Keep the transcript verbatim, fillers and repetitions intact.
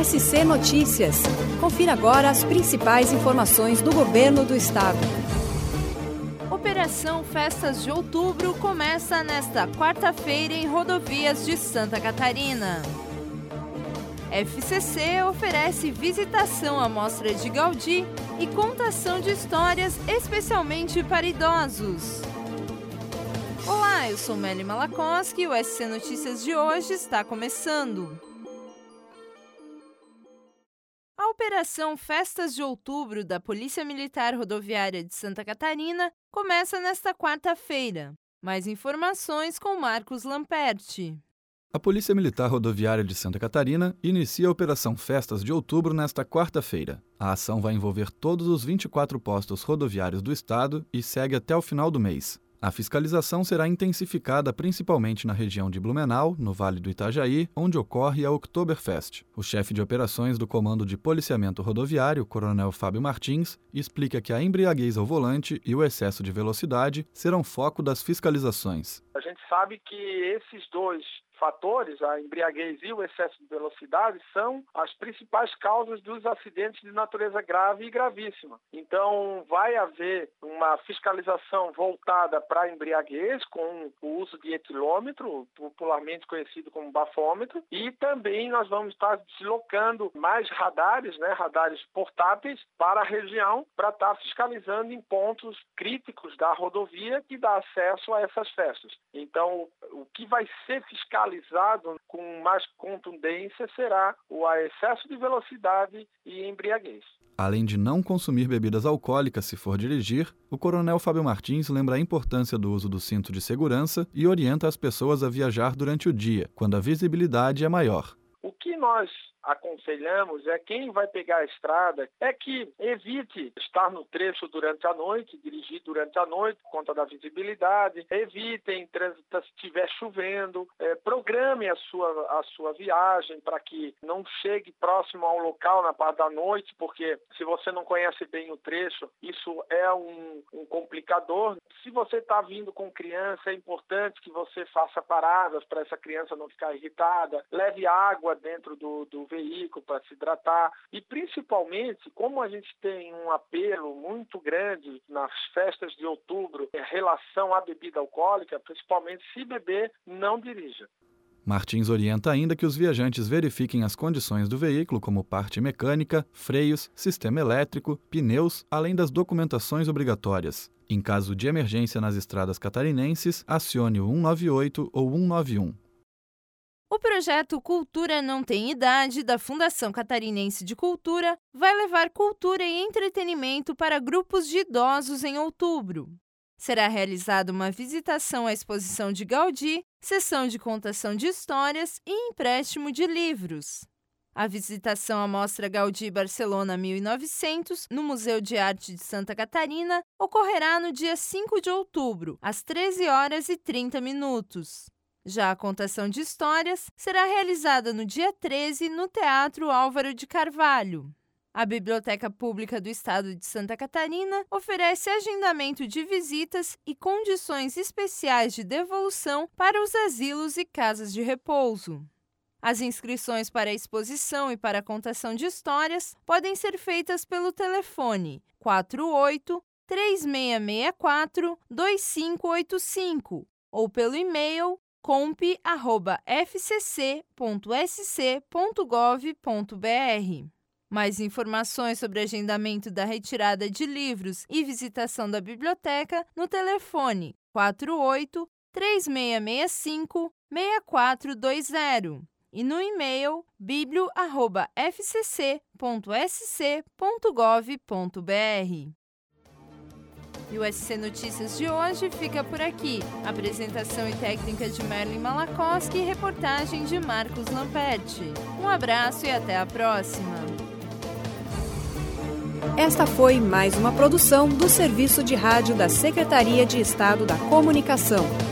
S C Notícias. Confira agora as principais informações do Governo do Estado. Operação Festas de Outubro começa nesta quarta-feira em rodovias de Santa Catarina. F C C oferece visitação à Mostra de Gaudí e contação de histórias especialmente para idosos. Olá, eu sou Meli Malakoski e o S C Notícias de hoje está começando. A Operação Festas de Outubro da Polícia Militar Rodoviária de Santa Catarina começa nesta quarta-feira. Mais informações com Marcos Lamperti. A Polícia Militar Rodoviária de Santa Catarina inicia a Operação Festas de Outubro nesta quarta-feira. A ação vai envolver todos os vinte e quatro postos rodoviários do estado e segue até o final do mês. A fiscalização será intensificada principalmente na região de Blumenau, no Vale do Itajaí, onde ocorre a Oktoberfest. O chefe de operações do Comando de Policiamento Rodoviário, Coronel Fábio Martins, explica que a embriaguez ao volante e o excesso de velocidade serão foco das fiscalizações. A gente sabe que esses dois fatores, a embriaguez e o excesso de velocidade, são as principais causas dos acidentes de natureza grave e gravíssima. Então, vai haver uma fiscalização voltada para a embriaguez, com o uso de etilômetro, popularmente conhecido como bafômetro, e também nós vamos estar deslocando mais radares, né, radares portáteis, para a região, para estar fiscalizando em pontos críticos da rodovia que dá acesso a essas festas. Então, o que vai ser fiscalizado com mais contundência será o excesso de velocidade e embriaguez. Além de não consumir bebidas alcoólicas se for dirigir, o Coronel Fábio Martins lembra a importância do uso do cinto de segurança e orienta as pessoas a viajar durante o dia, quando a visibilidade é maior. O que nós aconselhamos é quem vai pegar a estrada é que evite estar no trecho durante a noite, dirigir durante a noite por conta da visibilidade, evitem trânsito se estiver chovendo, é, programe a sua, a sua viagem para que não chegue próximo ao local na parte da noite, porque se você não conhece bem o trecho, isso é um, um complicador. Se você está vindo com criança, é importante que você faça paradas para essa criança não ficar irritada, leve água dentro do, do veículo para se hidratar e, principalmente, como a gente tem um apelo muito grande nas festas de outubro em relação à bebida alcoólica, principalmente se beber, não dirija. Martins orienta ainda que os viajantes verifiquem as condições do veículo, como parte mecânica, freios, sistema elétrico, pneus, além das documentações obrigatórias. Em caso de emergência nas estradas catarinenses, acione o um nove oito ou um nove um. O projeto Cultura Não Tem Idade, da Fundação Catarinense de Cultura, vai levar cultura e entretenimento para grupos de idosos em outubro. Será realizada uma visitação à exposição de Gaudí, sessão de contação de histórias e empréstimo de livros. A visitação à Mostra Gaudí Barcelona mil e novecentos, no Museu de Arte de Santa Catarina, ocorrerá no dia cinco de outubro, às treze horas e trinta minutos. Já a contação de histórias será realizada no dia treze no Teatro Álvaro de Carvalho. A Biblioteca Pública do Estado de Santa Catarina oferece agendamento de visitas e condições especiais de devolução para os asilos e casas de repouso. As inscrições para a exposição e para a contação de histórias podem ser feitas pelo telefone quatro oito, três seis seis quatro, dois cinco oito cinco ou pelo e-mail comp arroba f c c ponto s c ponto gov ponto b r. Mais informações sobre agendamento da retirada de livros e visitação da biblioteca no telefone quatro oito, três seis seis cinco, seis quatro dois zero e no e-mail biblio arroba f c c ponto s c ponto gov ponto b r. E o S C Notícias de hoje fica por aqui. Apresentação e técnica de Merlin Malakoski e reportagem de Marcos Lamperti. Um abraço e até a próxima. Esta foi mais uma produção do Serviço de Rádio da Secretaria de Estado da Comunicação.